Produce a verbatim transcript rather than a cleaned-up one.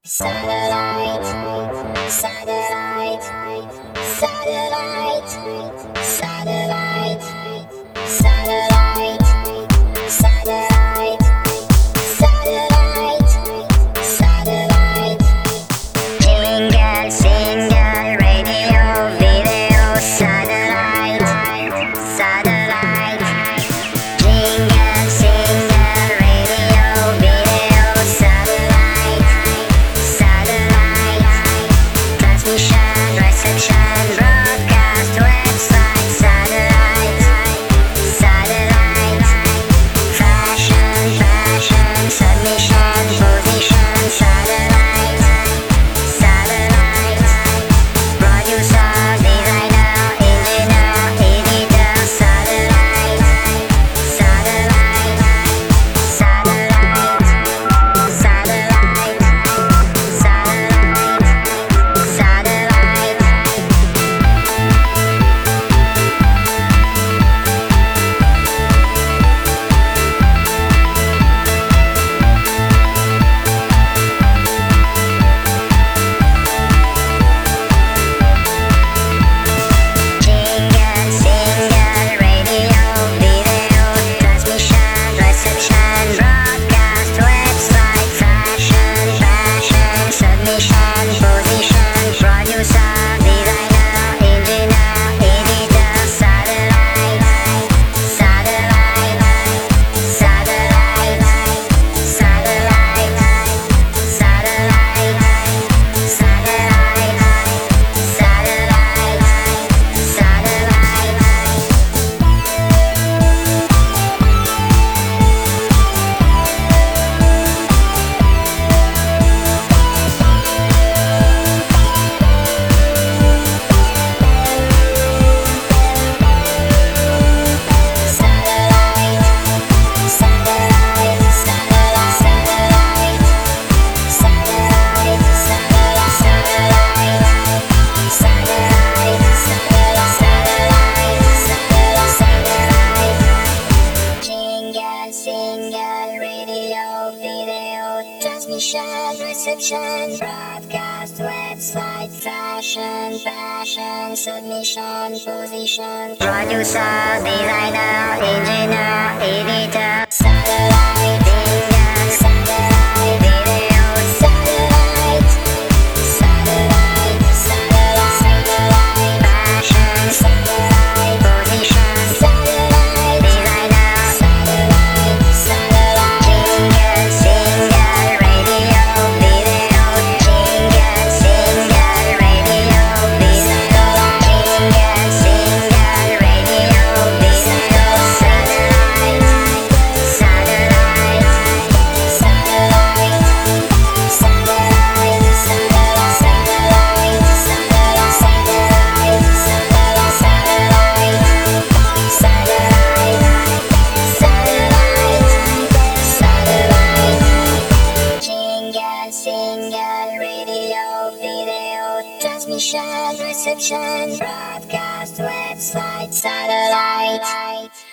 Satellite, satellite, satellite, satellite, satellite, satellite, satellite, satellite. Jingle, single, radio, video, satellite, satellite. Jingle, single, radio, video, satellite, satellite. Transmission, reception, broadcast, website, satellite, satellite. Fashion, fashion, submission, position, satellite, satellite. Producer, designer, engineer, editor, satellite, satellite, satellite, satellite, satellite, satellite. Jingle, single, radio, video, transmission, reception, broadcast, website, fashion, fashion, submission, position, producer, designer, engineer, editor, satellite, satellite, satellite, satellite, satellite, satellite, satellite, satellite. Jingle, single, radio, video, transmission, reception, broadcast, website, fashion, fashion, submission, position, producer, designer, engineer, editor, satellite, jingle, satellite, video, satellite, satellite, satellite, fashion, satellite, position, satellite, designer, satellite, satellite, jingle, single, radio, video, jingle, single, radio, video, jingle, single, radio, video, satellite, satellite, satellite, satellite, satellite, satellite, satellite, satellite, jingle, single, radio, video, transmission, reception, broadcast, website, satellite.